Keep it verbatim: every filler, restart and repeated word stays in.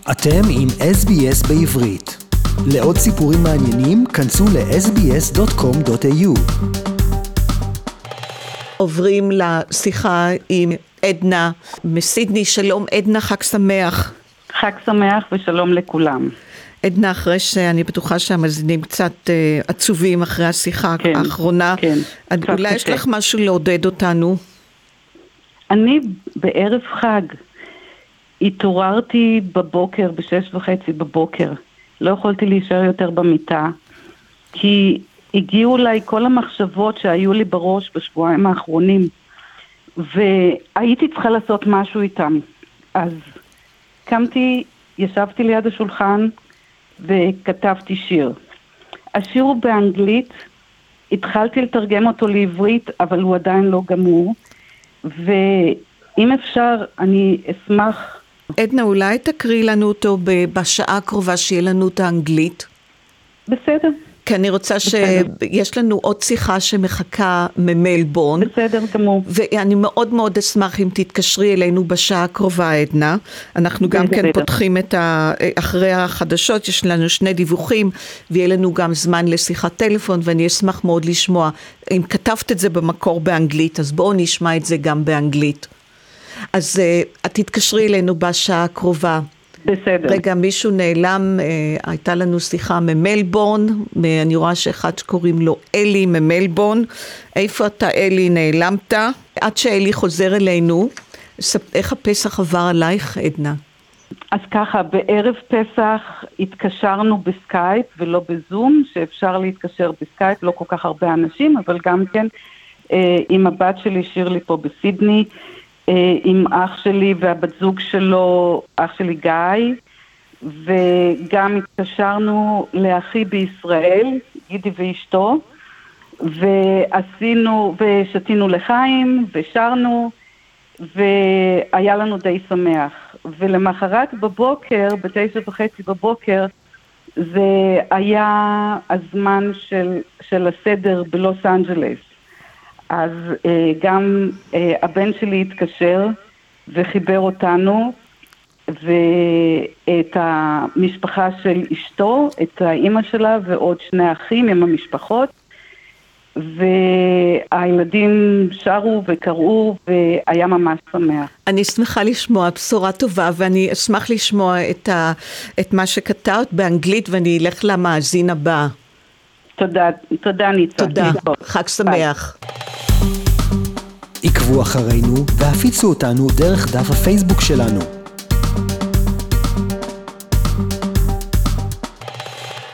אתם עם אס בי אס בעברית. לעוד סיפורים מעניינים, כנסו ל-אס בי אס דוט קום דוט איי יו. עוברים לשיחה עם עדנה מסידני. שלום עדנה, חג שמח. חג שמח ושלום לכולם. עדנה, אחרי שאני בטוחה שהמאזינים קצת אה, עצובים אחרי השיחה כן, האחרונה, כן, אולי יש לך משהו לעודד אותנו? אני בערב חג התעוררתי בבוקר, בשש וחצי בבוקר. לא יכולתי להישאר יותר במיטה, כי הגיעו אליי כל המחשבות שהיו לי בראש בשבועיים האחרונים, והייתי צריכה לעשות משהו איתם. אז קמתי, ישבתי ליד השולחן, וכתבתי שיר. השיר הוא באנגלית, התחלתי לתרגם אותו לעברית, אבל הוא עדיין לא גמור, ואם אפשר, אני אשמח... עדנה, אולי תקריא לנו אותו בשעה הקרובה שיהיה לנו את האנגלית? בסדר. כי אני רוצה שיש לנו עוד שיחה שמחכה ממלבורן. בסדר, גמור. ואני מאוד מאוד אשמח אם תתקשרי אלינו בשעה הקרובה, עדנה. אנחנו גם כן פותחים את ה... אחרי החדשות, יש לנו שני דיווחים, ויהיה לנו גם זמן לשיחת טלפון, ואני אשמח מאוד לשמוע. אם כתבת את זה במקור באנגלית, אז בואו נשמע את זה גם באנגלית. אז את תתקשרי אלינו בשעה הקרובה. בסדר. רגע, מישהו נעלם, אה, הייתה לנו שיחה ממלבורן, אני רואה שאחד שקוראים לו אלי ממלבורן. איפה אתה אלי? נעלמת? עד שאלי חוזר אלינו, איך הפסח עבר עלייך, עדנה? אז ככה, בערב פסח התקשרנו בסקייפ ולא בזום, שאפשר להתקשר בסקייפ, לא כל כך הרבה אנשים, אבל גם כן אה, עם הבת שלי שירלי פה בסידני, עם אח שלי והבת זוג שלו, אח שלי גיא, וגם התקשרנו לאחי בישראל, גידי ואשתו, ועשינו, ושתינו לחיים, ושרנו, והיה לנו די שמח. ולמחרת בבוקר, בתשע וחצי בבוקר, זה היה הזמן של, של הסדר בלוס אנג'לס. אז אה, גם אה, הבן שלי התקשר וחיבר אותנו ואת המשפחה של אשתו, את האמא שלה ועוד שני אחים עם המשפחות, והילדים שרו וקראו והיה ממש שמח. אני שמחה לשמוע, בשורה טובה, ואני אשמח לשמוע את, ה, את מה שכתבת באנגלית, ואני אלך למאזין הבא. תודה, תודה ניצה. תודה, חג שמח. עקבו אחרינו והפיצו אותנו דרך דף הפייסבוק שלנו.